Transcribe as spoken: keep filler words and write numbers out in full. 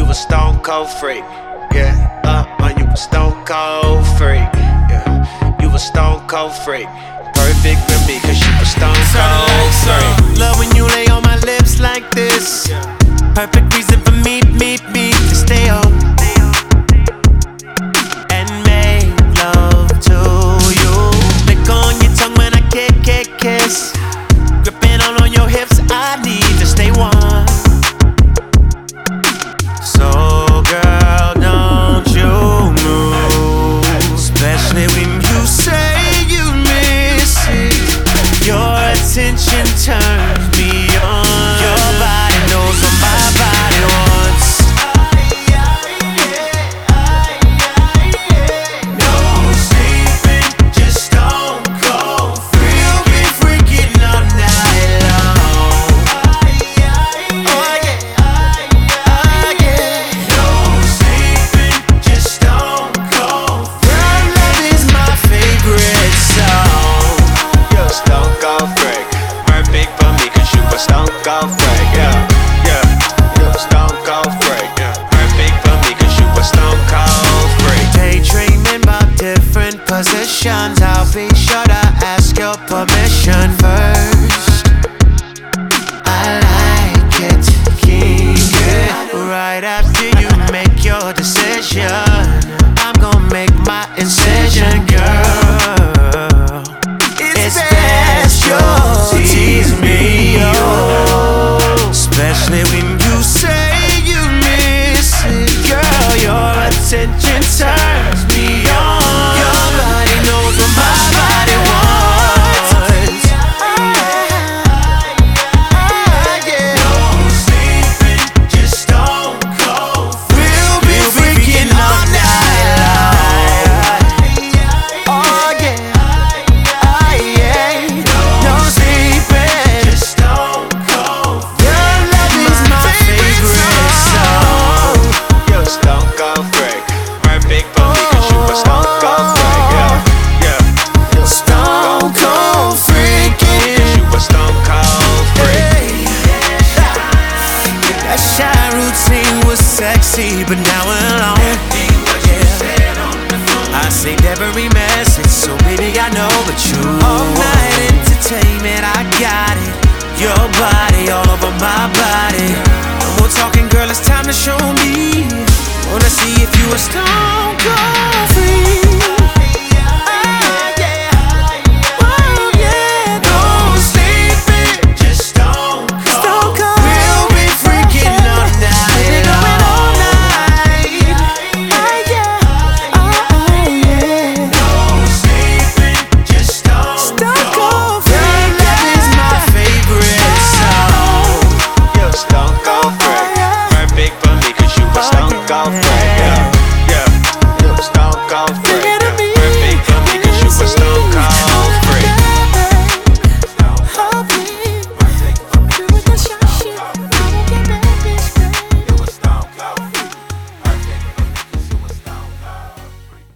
a stone cold freak. Yeah, uh, man, you a stone cold freak. Yeah, you a stone cold freak. Perfect with me, cause you a stone cold freak. Love when you lay on my lips like this. Perfect reason for me, me, me to stay home and make love to you. Lick on your tongue when I kick, kick, kiss. Gripping all on your hips, I need to stay warm. So girl, don't you move, especially when you say you miss it. Your attention turns me on. Your body knows what my body wants. No sleeping, just stone cold free. We'll be freaking all night long. Oh yeah, oh yeah. No sleeping, just stone cold free. Your love is my favorite song. You're a stone cold freak. Perfect for me, cause you a stone cold freak. Yeah, yeah, you're a stone cold freak. Yeah, perfect for me, cause you a stone cold freak. Daydreaming about different positions. I'll be sure to ask your permission first. I like it, king it. Right after you make your decision, I'm gonna make my incision, girl. It's best you tease me, oh, especially when you say you miss it. Girl, your attention turns me on. Your body knows what my body wants. Yeah. No sleeping, just stone cold. We'll be freaking all night long. Oh yeah, oh yeah. No sleeping, just stone cold. Your love is my favorite song. You're a stone cold freak. Perfect for me, cause you a stone cold freak. Yeah, yeah, you're a Stone cold freaking. cause you a stone cold freak. That shy routine was sexy, but now we're alone. I saved every message, so baby I know but you. All night entertainment, I got it. Your body all over my body. No more talking, girl, it's time to show me. Wanna see if you a stone cold